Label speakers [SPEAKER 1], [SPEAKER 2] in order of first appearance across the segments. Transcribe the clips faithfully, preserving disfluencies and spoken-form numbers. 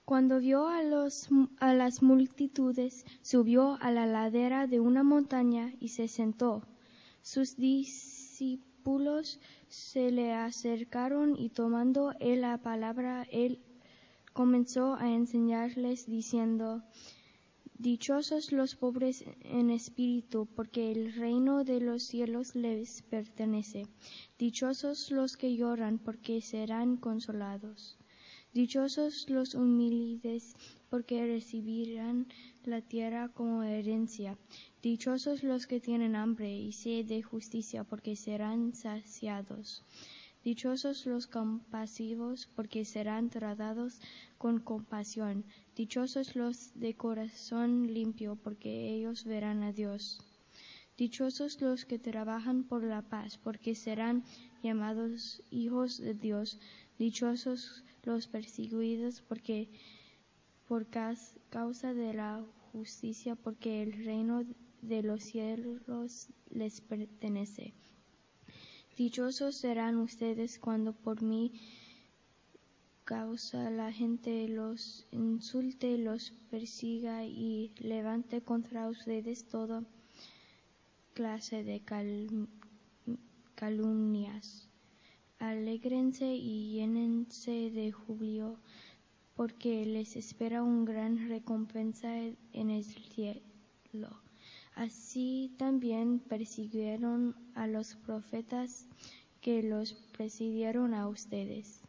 [SPEAKER 1] Cuando vio a, los, a las multitudes, subió a la ladera de una montaña y se sentó. Sus discípulos se le acercaron y tomando él la palabra, él comenzó a enseñarles diciendo: Dichosos los pobres en espíritu, porque el reino de los cielos les pertenece. Dichosos los que lloran, porque serán consolados. Dichosos los humildes, porque recibirán la tierra como herencia. Dichosos los que tienen hambre y sed de justicia, porque serán saciados. Dichosos los compasivos, porque serán tratados con compasión. Dichosos los de corazón limpio, porque ellos verán a Dios. Dichosos los que trabajan por la paz, porque serán llamados hijos de Dios. Dichosos los perseguidos porque por causa de la justicia, porque el reino de los cielos les pertenece. Dichosos serán ustedes cuando por mi causa la gente los insulte, los persiga y levante contra ustedes toda clase de cal- calumnias. Alégrense y llénense de júbilo, porque les espera una gran recompensa en el cielo. Así también persiguieron a los profetas que los precedieron a ustedes.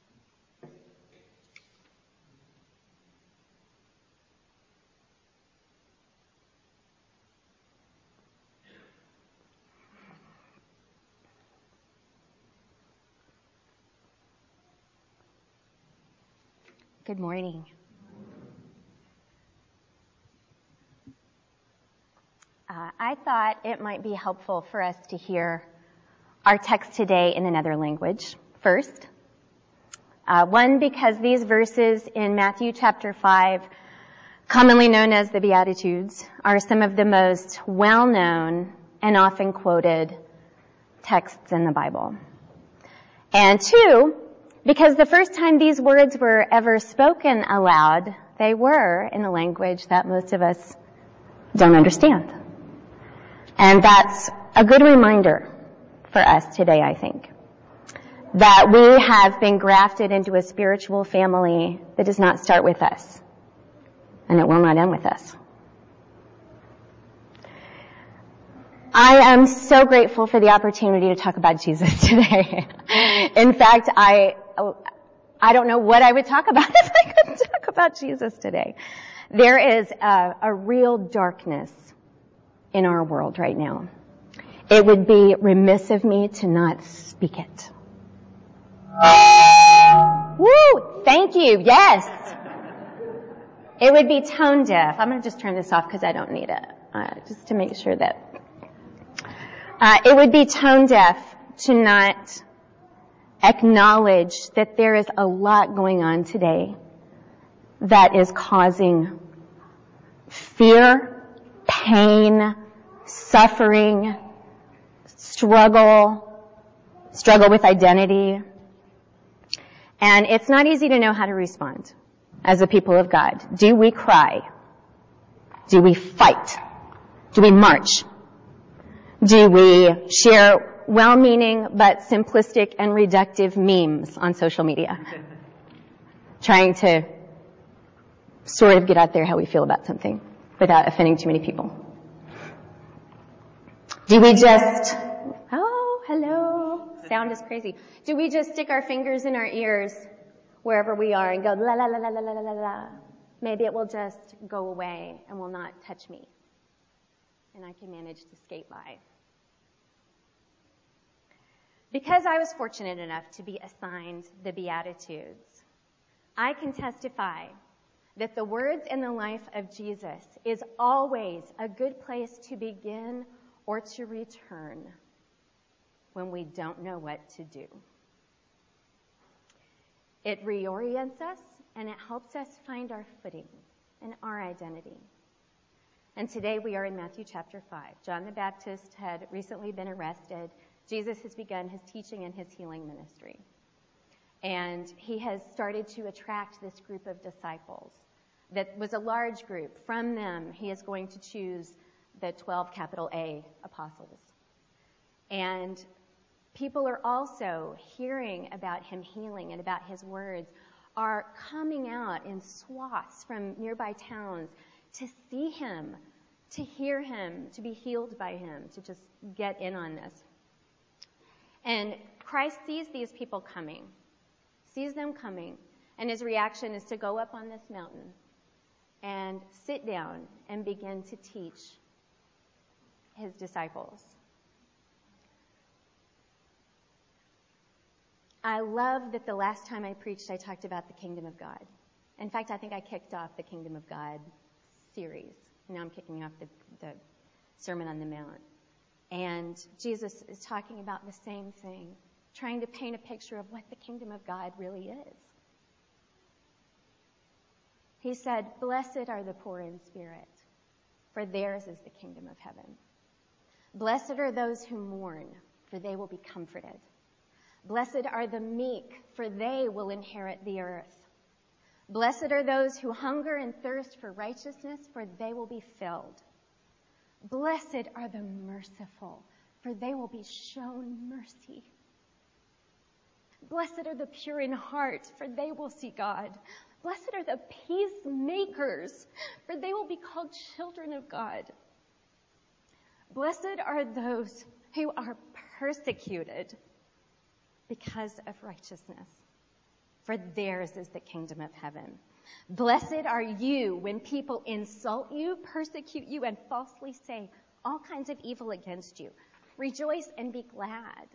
[SPEAKER 2] Good morning. Uh, I thought it might be helpful for us to hear our text today in another language first. Uh, one, because these verses in Matthew chapter five, commonly known as the Beatitudes, are some of the most well-known and often quoted texts in the Bible. And two, because the first time these words were ever spoken aloud, they were in a language that most of us don't understand. And that's a good reminder for us today, I think, that we have been grafted into a spiritual family that does not start with us, and it will not end with us. I am so grateful for the opportunity to talk about Jesus today. In fact, I I don't know what I would talk about if I couldn't talk about Jesus today. There is a, a real darkness in our world right now. It would be remiss of me to not speak it. Woo! Thank you. Yes. It would be tone deaf. I'm going to just turn this off because I don't need it, uh, just to make sure that uh, it would be tone deaf to not acknowledge that there is a lot going on today that is causing fear, pain, suffering, struggle, struggle with identity. And it's not easy to know how to respond as a people of God. Do we cry? Do we fight? Do we march? Do we share well-meaning but simplistic and reductive memes on social media, trying to sort of get out there how we feel about something without offending too many people? Do we just, oh, hello, sound is crazy. Do we just stick our fingers in our ears wherever we are and go la la la la la la la la? Maybe it will just go away and will not touch me, and I can manage to skate by. Because I was fortunate enough to be assigned the Beatitudes, I can testify that the words in the life of Jesus is always a good place to begin or to return when we don't know what to do. It reorients us and it helps us find our footing and our identity. And today we are in Matthew chapter five. John the Baptist had recently been arrested. Jesus has begun his teaching and his healing ministry. And he has started to attract this group of disciples. That was a large group. From them, he is going to choose the twelve, capital A, apostles. And people are also hearing about him healing and about his words, are coming out in swaths from nearby towns to see him, to hear him, to be healed by him, to just get in on this. And Christ sees these people coming, sees them coming, and his reaction is to go up on this mountain and sit down and begin to teach his disciples. I love that the last time I preached, I talked about the kingdom of God. In fact, I think I kicked off the kingdom of God series. Now I'm kicking off the, the Sermon on the Mount. And Jesus is talking about the same thing, trying to paint a picture of what the kingdom of God really is. He said, "Blessed are the poor in spirit, for theirs is the kingdom of heaven. Blessed are those who mourn, for they will be comforted. Blessed are the meek, for they will inherit the earth. Blessed are those who hunger and thirst for righteousness, for they will be filled. Blessed are the merciful, for they will be shown mercy. Blessed are the pure in heart, for they will see God. Blessed are the peacemakers, for they will be called children of God. Blessed are those who are persecuted because of righteousness, for theirs is the kingdom of heaven. Blessed are you when people insult you, persecute you, and falsely say all kinds of evil against you. Rejoice and be glad.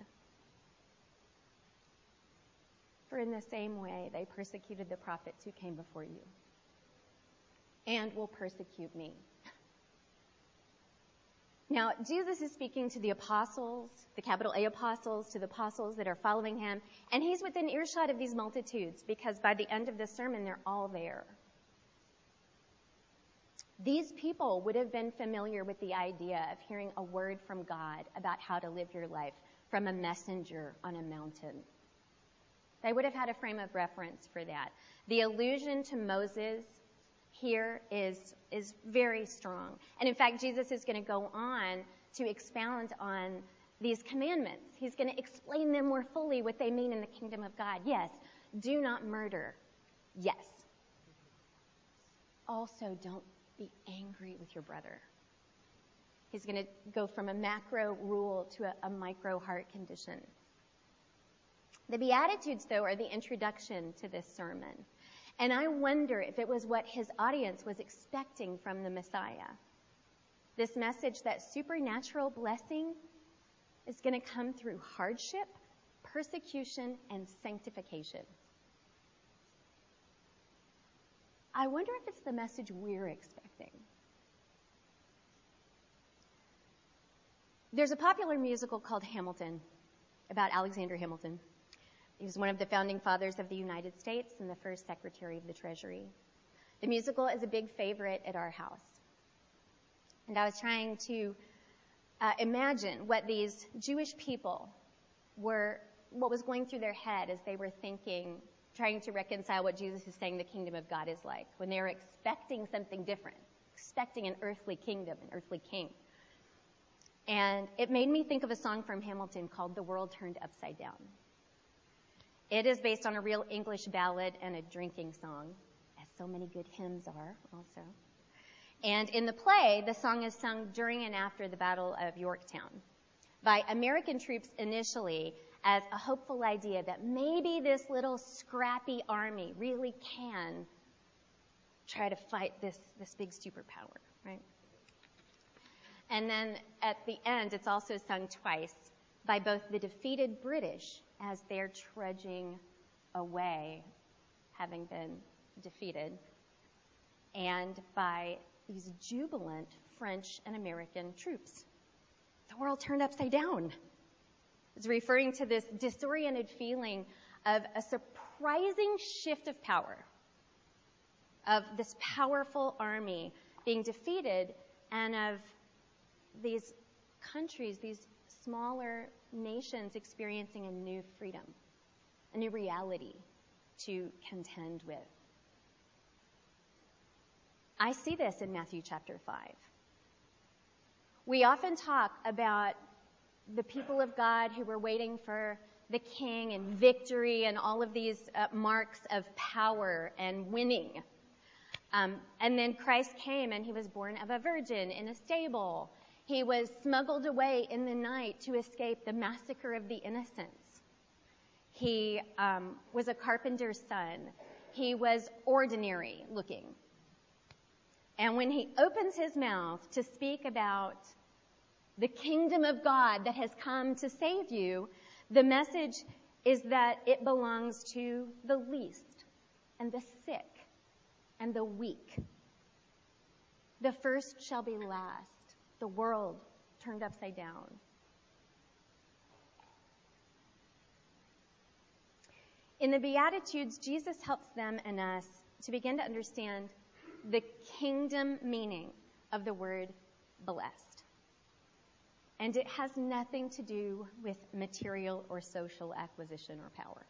[SPEAKER 2] For in the same way they persecuted the prophets who came before you and will persecute me." Now, Jesus is speaking to the apostles, the capital A apostles, to the apostles that are following him, and he's within earshot of these multitudes because by the end of the sermon, they're all there. These people would have been familiar with the idea of hearing a word from God about how to live your life from a messenger on a mountain. They would have had a frame of reference for that. The allusion to Moses here is, is very strong. And in fact, Jesus is going to go on to expound on these commandments. He's going to explain them more fully, what they mean in the kingdom of God. Yes, do not murder. Yes. Also, don't be angry with your brother. He's going to go from a macro rule to a, a micro heart condition. The Beatitudes, though, are the introduction to this sermon. And I wonder if it was what his audience was expecting from the Messiah. This message that supernatural blessing is going to come through hardship, persecution, and sanctification. I wonder if it's the message we're expecting. There's a popular musical called Hamilton, about Alexander Hamilton. He was one of the founding fathers of the United States and the first Secretary of the Treasury. The musical is a big favorite at our house. And I was trying to uh, imagine what these Jewish people were, what was going through their head as they were thinking, trying to reconcile what Jesus is saying the kingdom of God is like, when they were expecting something different, expecting an earthly kingdom, an earthly king. And it made me think of a song from Hamilton called "The World Turned Upside Down." It is based on a real English ballad and a drinking song, as so many good hymns are also. And in the play, the song is sung during and after the Battle of Yorktown by American troops initially as a hopeful idea that maybe this little scrappy army really can try to fight this, this big superpower, right? And then at the end, it's also sung twice by both the defeated British as they're trudging away, having been defeated, and by these jubilant French and American troops. The world turned upside down. It's referring to this disoriented feeling of a surprising shift of power, of this powerful army being defeated, and of these countries, these smaller nations experiencing a new freedom. a new reality to contend with. I see this in Matthew chapter five. We often talk about the people of God who were waiting for the king and victory and all of these uh, marks of power and winning. Um, and then Christ came and he was born of a virgin in a stable. He was smuggled away in the night to escape the massacre of the innocents. He um, was a carpenter's son. He was ordinary looking. And when he opens his mouth to speak about the kingdom of God that has come to save you, the message is that it belongs to the least and the sick and the weak. The first shall be last. The world turned upside down. In the Beatitudes, Jesus helps them and us to begin to understand the kingdom meaning of the word blessed. And it has nothing to do with material or social acquisition or power.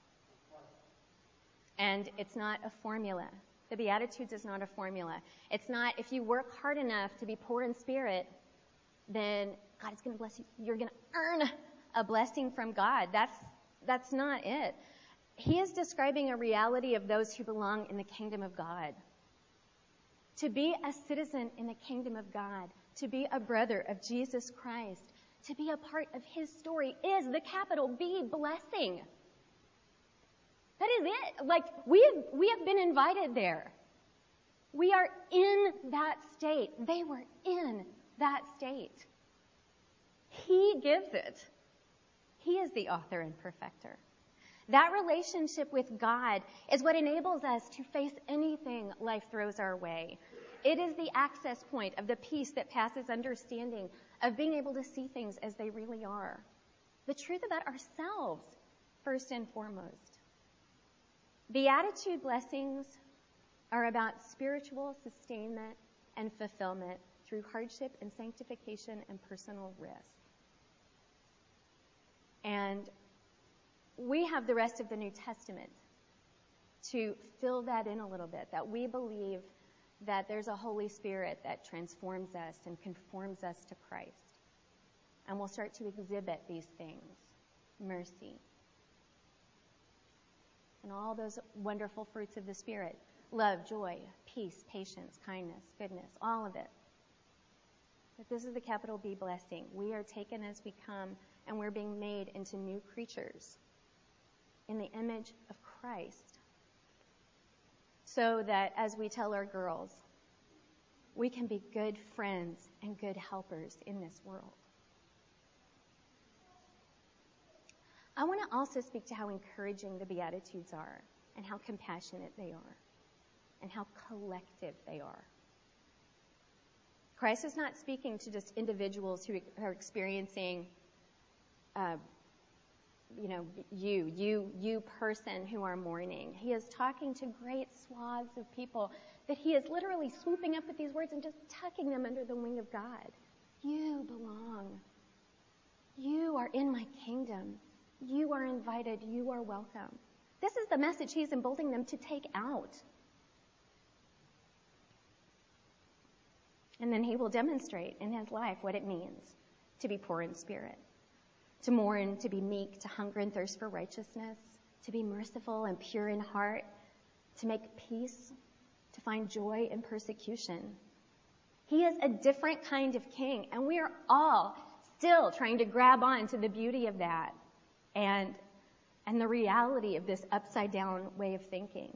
[SPEAKER 2] And it's not a formula. The Beatitudes is not a formula. It's not if you work hard enough to be poor in spirit, then God is going to bless you. You're going to earn a blessing from God. That's that's not it. He is describing a reality of those who belong in the kingdom of God. To be a citizen in the kingdom of God, to be a brother of Jesus Christ, to be a part of his story is the capital B blessing. That is it. Like, we have, we have been invited there. We are in that state. They were in that state. He gives it. He is the author and perfecter. That relationship with God is what enables us to face anything life throws our way. It is the access point of the peace that passes understanding, of being able to see things as they really are. The truth about ourselves, first and foremost. Beatitude blessings are about spiritual sustainment and fulfillment through hardship and sanctification and personal risk. And we have the rest of the New Testament to fill that in a little bit, that we believe that there's a Holy Spirit that transforms us and conforms us to Christ. And we'll start to exhibit these things, mercy, and all those wonderful fruits of the Spirit, love, joy, peace, patience, kindness, goodness, all of it. But this is the capital B blessing. We are taken as we come, and we're being made into new creatures in the image of Christ, so that as we tell our girls, we can be good friends and good helpers in this world. I want to also speak to how encouraging the Beatitudes are, and how compassionate they are, and how collective they are. Christ is not speaking to just individuals who are experiencing uh, you know, you, you, you person who are mourning. He is talking to great swaths of people that he is literally swooping up with these words and just tucking them under the wing of God. You belong. You are in my kingdom. You are invited. You are welcome. This is the message he's emboldening them to take out. And then he will demonstrate in his life what it means to be poor in spirit, to mourn, to be meek, to hunger and thirst for righteousness, to be merciful and pure in heart, to make peace, to find joy in persecution. He is a different kind of king, and we are all still trying to grab on to the beauty of that and, and the reality of this upside-down way of thinking.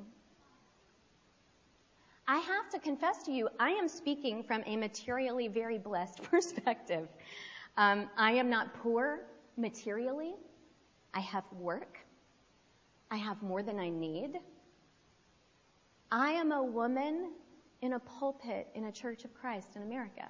[SPEAKER 2] I have to confess to you, I am speaking from a materially very blessed perspective. Um, I am not poor materially. I have work. I have more than I need. I am a woman in a pulpit in a Church of Christ in America.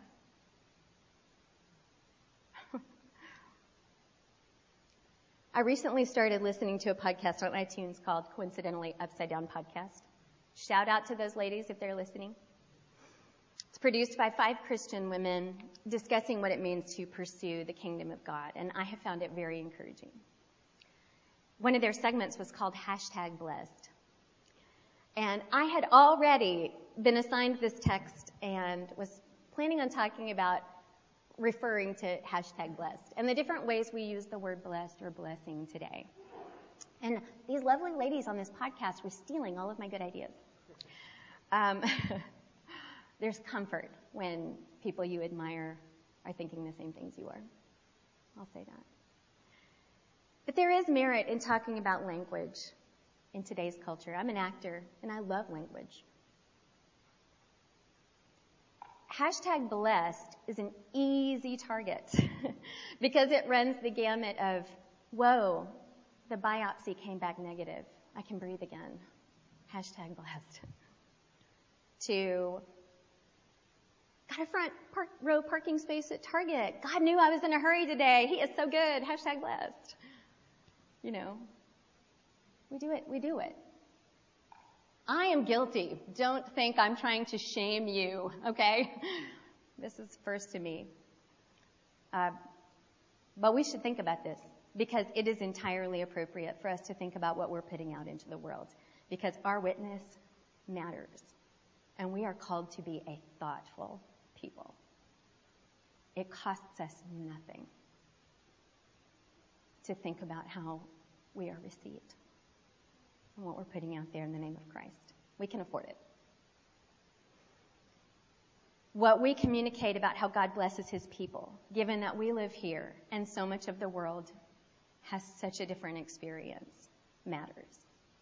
[SPEAKER 2] I recently started listening to a podcast on iTunes called, coincidentally, Upside Down Podcast. Shout out to those ladies if they're listening. It's produced by five Christian women discussing what it means to pursue the kingdom of God, and I have found it very encouraging. one of their segments was called hashtag blessed. And I had already been assigned this text and was planning on talking about referring to hashtag blessed and the different ways we use the word blessed or blessing today. And these lovely ladies on this podcast were stealing all of my good ideas. Um, there's comfort when people you admire are thinking the same things you are. I'll say that. But there is merit in talking about language in today's culture. I'm an actor, and I love language. Hashtag blessed is an easy target because it runs the gamut of, whoa, the biopsy came back negative. I can breathe again. Hashtag blessed. To, got a front park, row parking space at Target. God knew I was in a hurry today. He is so good. Hashtag blessed. You know, we do it. We do it. I am guilty. Don't think I'm trying to shame you, okay? This is first to me. Uh, but we should think about this because it is entirely appropriate for us to think about what we're putting out into the world because our witness matters. And we are called to be a thoughtful people. It costs us nothing to think about how we are received and what we're putting out there in the name of Christ. We can afford it. What we communicate about how God blesses his people, given that we live here and so much of the world has such a different experience, matters.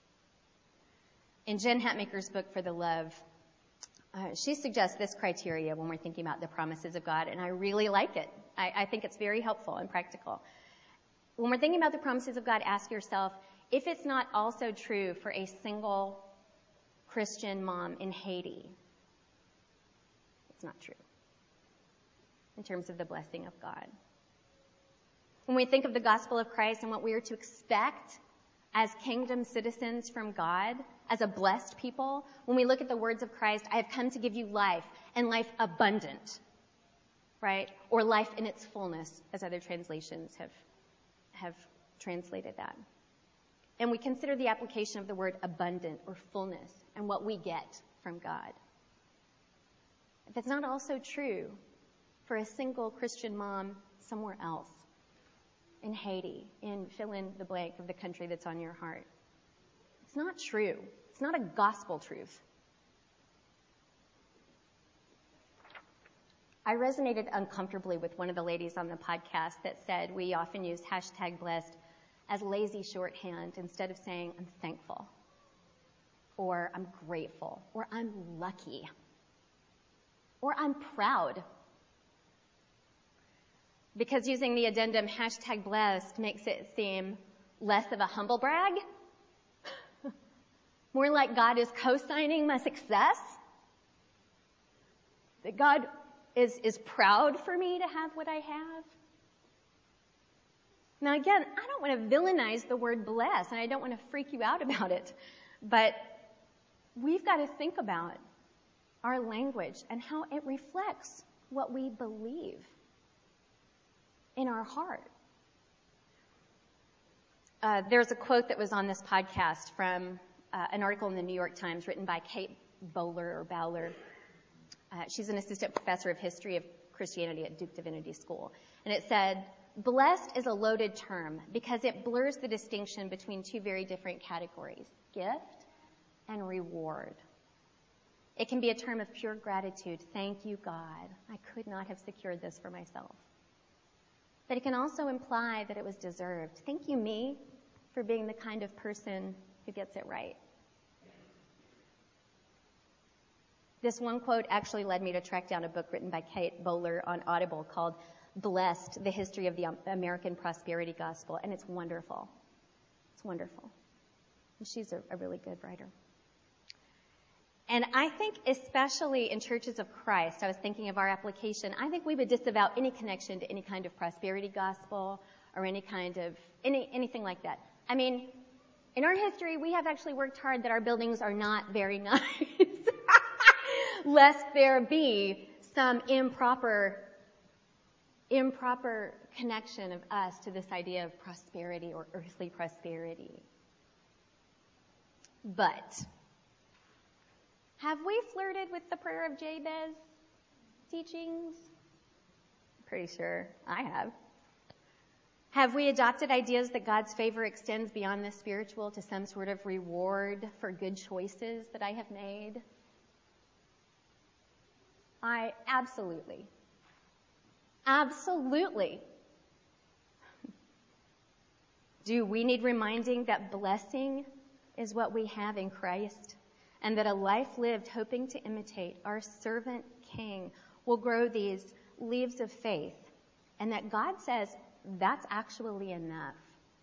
[SPEAKER 2] In Jen Hatmaker's book, For the Love, uh, she suggests this criteria when we're thinking about the promises of God, and I really like it. I, I think it's very helpful and practical. When we're thinking about the promises of God, ask yourself, if it's not also true for a single Christian mom in Haiti, it's not true in terms of the blessing of God. When we think of the gospel of Christ and what we are to expect as kingdom citizens from God, as a blessed people, when we look at the words of Christ, I have come to give you life and life abundant, right? Or life in its fullness, as other translations have, have translated that. And we consider the application of the word abundant or fullness and what we get from God. If it's not also true for a single Christian mom somewhere else, in Haiti, in fill in the blank of the country that's on your heart, it's not true. It's not a gospel truth. I resonated uncomfortably with one of the ladies on the podcast that said we often use hashtag blessed as lazy shorthand instead of saying I'm thankful or I'm grateful or I'm lucky or I'm proud. Because using the addendum hashtag blessed makes it seem less of a humble brag, more like God is co-signing my success, that God is, is proud for me to have what I have. Now again, I don't want to villainize the word bless, and I don't want to freak you out about it, but we've got to think about our language and how it reflects what we believe in our heart. Uh, there's a quote that was on this podcast from uh, an article in the New York Times written by Kate Bowler or Bowler. Uh, she's an assistant professor of history of Christianity at Duke Divinity School. And it said, blessed is a loaded term because it blurs the distinction between two very different categories, gift and reward. It can be a term of pure gratitude. Thank you, God. I could not have secured this for myself. But it can also imply that it was deserved. Thank you, me, for being the kind of person who gets it right. This one quote actually led me to track down a book written by Kate Bowler on Audible called Blessed, The History of the American Prosperity Gospel, and it's wonderful. It's wonderful. And she's a, a really good writer. And I think especially in churches of Christ, I was thinking of our application, I think we would disavow any connection to any kind of prosperity gospel or any kind of, any anything like that. I mean, in our history, we have actually worked hard that our buildings are not very nice, lest there be some improper improper connection of us to this idea of prosperity or earthly prosperity. But have we flirted with the prayer of Jabez teachings? Pretty sure I have. Have we adopted ideas that God's favor extends beyond the spiritual to some sort of reward for good choices that I have made? I absolutely, absolutely. Do we need reminding that blessing is what we have in Christ, and that a life lived hoping to imitate our servant King will grow these leaves of faith, and that God says that's actually enough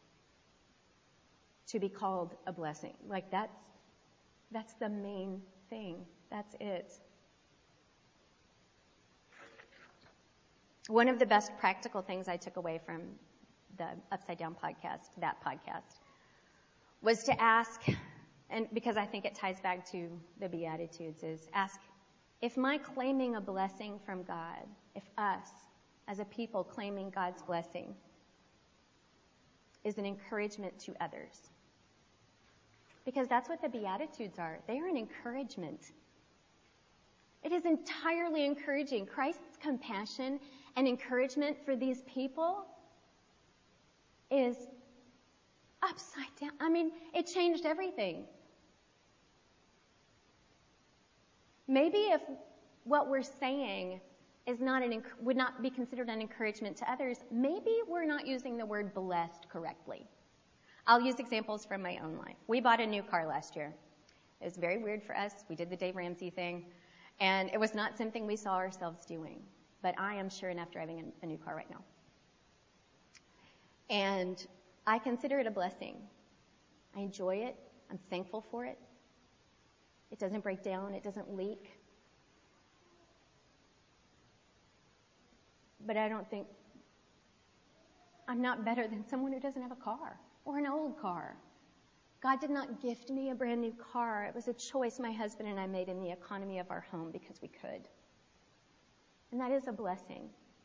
[SPEAKER 2] to be called a blessing. Like that's, that's the main thing. That's it. One of the best practical things I took away from the Upside Down podcast, that podcast, was to ask, and because I think it ties back to the Beatitudes, is ask, if my claiming a blessing from God, if us as a people claiming God's blessing is an encouragement to others. Because that's what the Beatitudes are. They are an encouragement. It is entirely encouraging. Christ's compassion and encouragement for these people is upside down. I mean, it changed everything. Maybe if what we're saying is not an, would not be considered an encouragement to others, maybe we're not using the word blessed correctly. I'll use examples from my own life. We bought a new car last year. It was very weird for us. We did the Dave Ramsey thing, and it was not something we saw ourselves doing. But I am sure enough driving a, a new car right now. And I consider it a blessing. I enjoy it. I'm thankful for it. It doesn't break down. It doesn't leak. But I don't think I'm not better than someone who doesn't have a car or an old car. God did not gift me a brand new car. It was a choice my husband and I made in the economy of our home because we could. And that is a blessing.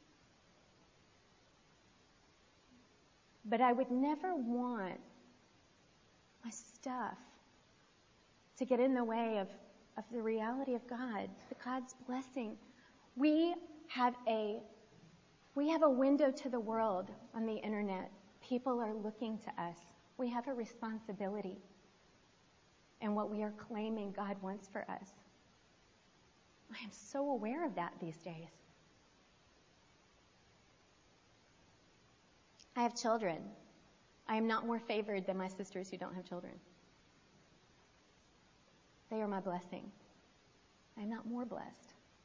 [SPEAKER 2] But I would never want my stuff to get in the way of, of the reality of God, the God's blessing. We have a we have a window to the world on the internet. People are looking to us. We have a responsibility in what we are claiming God wants for us. I am so aware of that these days. I have children. I am not more favored than my sisters who don't have children. They are my blessing. I am not more blessed.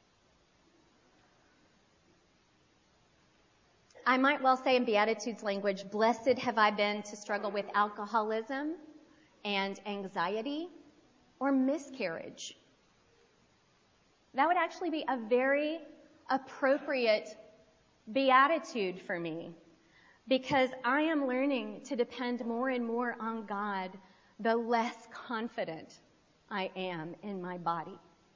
[SPEAKER 2] I might well say in Beatitudes language, blessed have I been to struggle with alcoholism and anxiety or miscarriage. That would actually be a very appropriate beatitude for me, because I am learning to depend more and more on God the less confident I am in my body.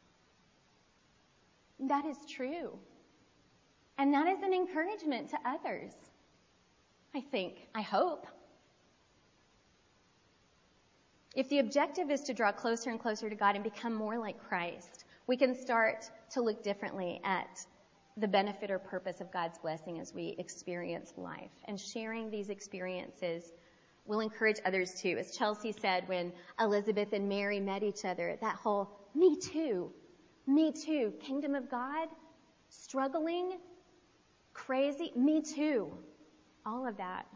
[SPEAKER 2] That is true. And that is an encouragement to others, I think, I hope. If the objective is to draw closer and closer to God and become more like Christ, we can start to look differently at the benefit or purpose of God's blessing as we experience life. And sharing these experiences will encourage others too. As Chelsea said when Elizabeth and Mary met each other, that whole me too, me too, kingdom of God, struggling, crazy, me too, all of that.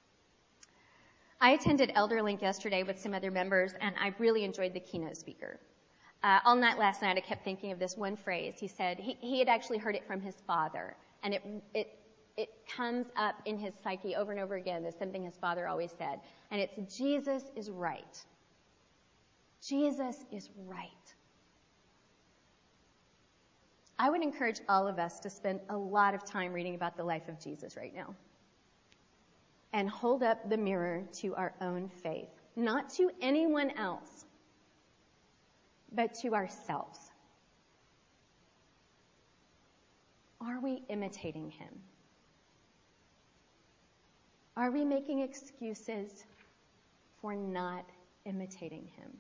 [SPEAKER 2] I attended ElderLink yesterday with some other members, and I really enjoyed the keynote speaker. Uh, all night last night, I kept thinking of this one phrase. He said he, he had actually heard it from his father, and it, it, it comes up in his psyche over and over again as something his father always said, and it's Jesus is right. Jesus is right. I would encourage all of us to spend a lot of time reading about the life of Jesus right now and hold up the mirror to our own faith, not to anyone else, but to ourselves. Are we imitating him? Are we making excuses for not imitating him?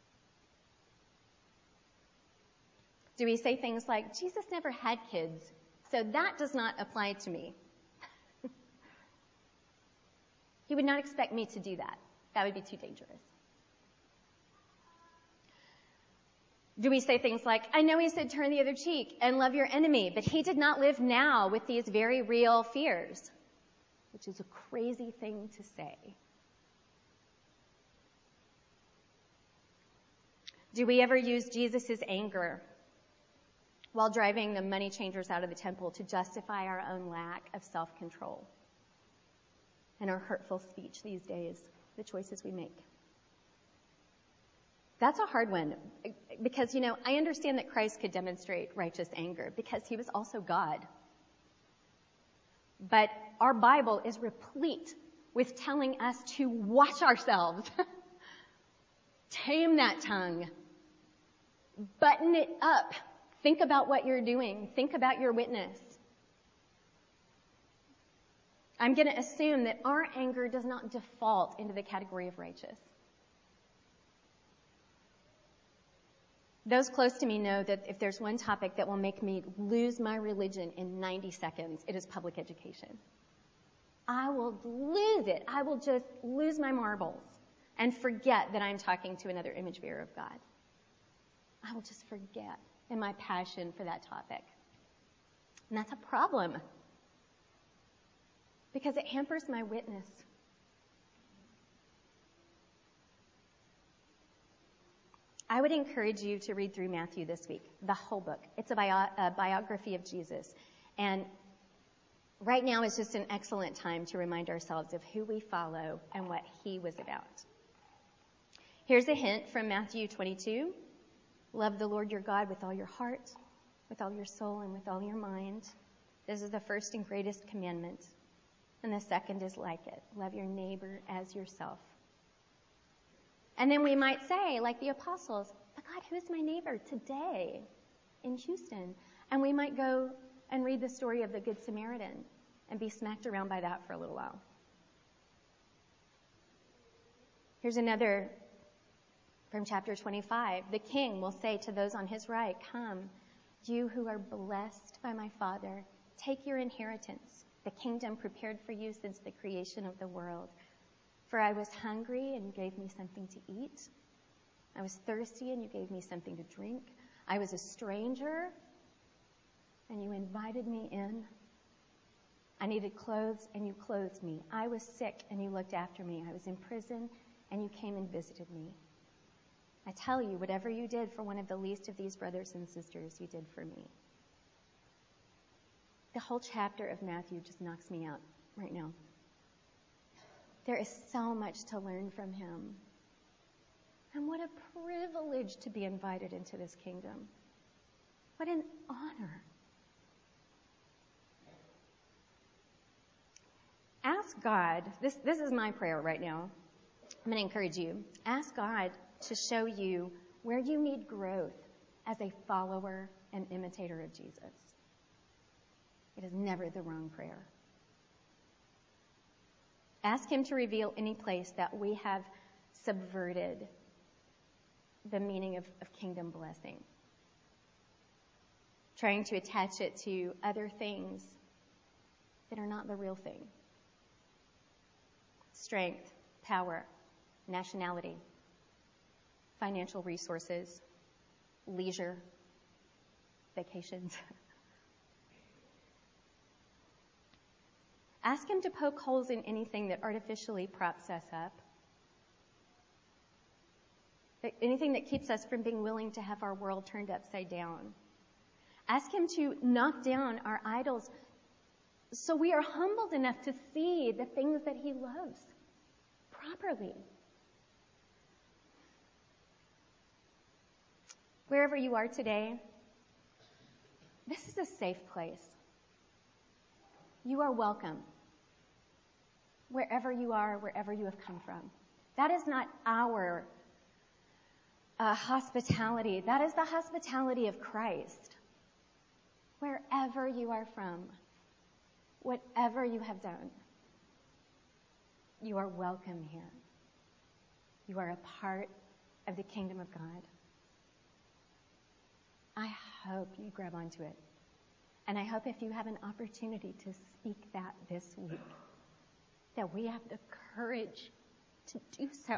[SPEAKER 2] Do we say things like, Jesus never had kids, so that does not apply to me? He would not expect me to do that. That would be too dangerous. Do we say things like, I know he said turn the other cheek and love your enemy, but he did not live now with these very real fears, which is a crazy thing to say. Do we ever use Jesus' anger while driving the money changers out of the temple to justify our own lack of self-control and our hurtful speech these days, the choices we make? That's a hard one because, you know, I understand that Christ could demonstrate righteous anger because he was also God. But our Bible is replete with telling us to watch ourselves, tame that tongue, button it up. Think about what you're doing. Think about your witness. I'm going to assume that our anger does not default into the category of righteous. Those close to me know that if there's one topic that will make me lose my religion in ninety seconds, it is public education. I will lose it. I will just lose my marbles and forget that I'm talking to another image bearer of God. I will just forget in my passion for that topic. And that's a problem because it hampers my witness. I would encourage you to read through Matthew this week, the whole book. It's a, bio- a biography of Jesus. And right now is just an excellent time to remind ourselves of who we follow and what he was about. Here's a hint from Matthew twenty-two. Love the Lord your God with all your heart, with all your soul, and with all your mind. This is the first and greatest commandment. And the second is like it. Love your neighbor as yourself. And then we might say, like the apostles, but God, who's my neighbor today in Houston? And we might go and read the story of the Good Samaritan and be smacked around by that for a little while. Here's another from chapter twenty-five. The king will say to those on his right, come, you who are blessed by my Father, take your inheritance, the kingdom prepared for you since the creation of the world. For I was hungry, and you gave me something to eat. I was thirsty, and you gave me something to drink. I was a stranger, and you invited me in. I needed clothes, and you clothed me. I was sick, and you looked after me. I was in prison, and you came and visited me. I tell you, whatever you did for one of the least of these brothers and sisters, you did for me. The whole chapter of Matthew just knocks me out right now. There is so much to learn from him. And what a privilege to be invited into this kingdom. What an honor. Ask God, this, this is my prayer right now. I'm going to encourage you. Ask God to show you where you need growth as a follower and imitator of Jesus. It is never the wrong prayer. Ask him to reveal any place that we have subverted the meaning of, of kingdom blessing, trying to attach it to other things that are not the real thing. Strength, power, nationality, financial resources, leisure, vacations. Ask him to poke holes in anything that artificially props us up. Anything that keeps us from being willing to have our world turned upside down. Ask him to knock down our idols so we are humbled enough to see the things that he loves properly. Wherever you are today, this is a safe place. You are welcome. Wherever you are, wherever you have come from. That is not our uh, hospitality. That is the hospitality of Christ. Wherever you are from, whatever you have done, You are welcome here. You are a part of the kingdom of God. I hope you grab onto it. And I hope if you have an opportunity to speak that this week, that we have the courage to do so.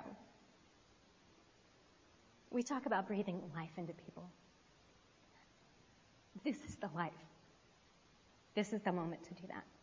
[SPEAKER 2] We talk about breathing life into people. This is the life. This is the moment to do that.